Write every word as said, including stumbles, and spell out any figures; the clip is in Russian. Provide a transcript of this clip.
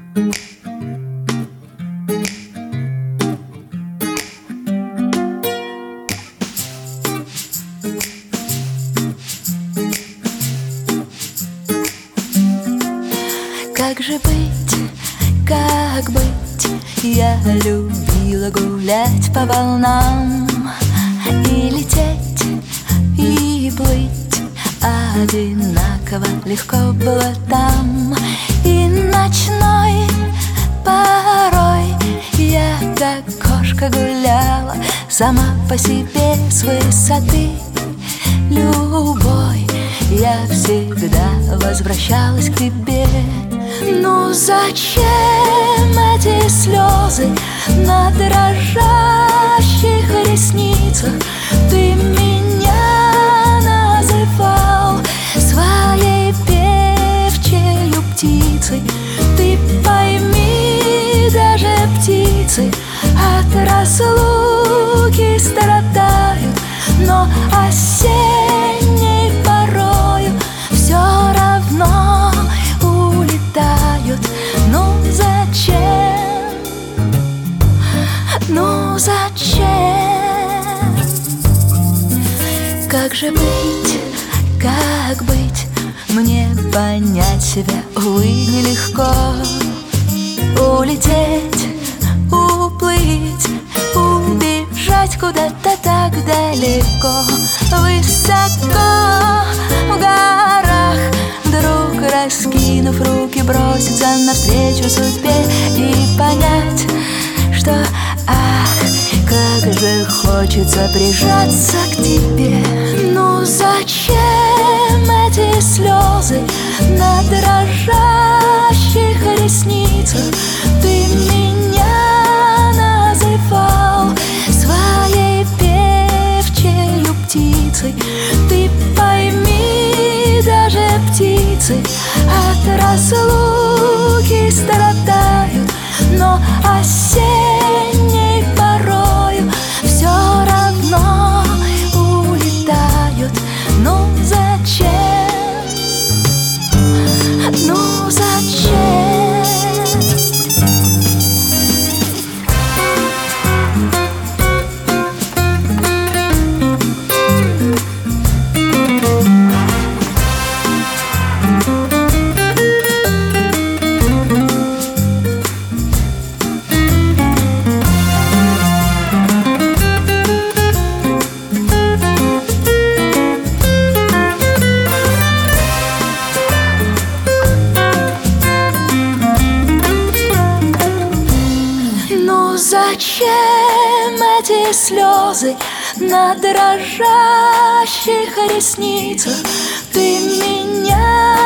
Как же быть, как быть? Я любила гулять по волнам и лететь, и плыть. Одинаково легко было там. И ночной порой я, как кошка, гуляла сама по себе с высоты любой. Я всегда возвращалась к тебе. Ну зачем эти слезы на дрожащих ресницах? Ты меня называл своей певчею птицей. Ты пойми, даже птицы от разлуки страдают, но осенней порою все равно улетают. Ну зачем? Ну зачем? Как же быть, как быть? Мне понять себя, увы, нелегко. Улететь, уплыть, убежать куда-то так далеко. Высоко в горах, вдруг раскинув руки, броситься навстречу судьбе и понять, что ах, как же хочется прижаться к тебе. Ну зачем эти слезы на дрожащих ресницах? Ты меня называл своей певчею птицей. Ты пойми, даже птицы от разлуки страдают, но осенней порою все равно улетают. Ну зачем? Ну зачем? Зачем эти слезы на дрожащих ресницах? Ты меня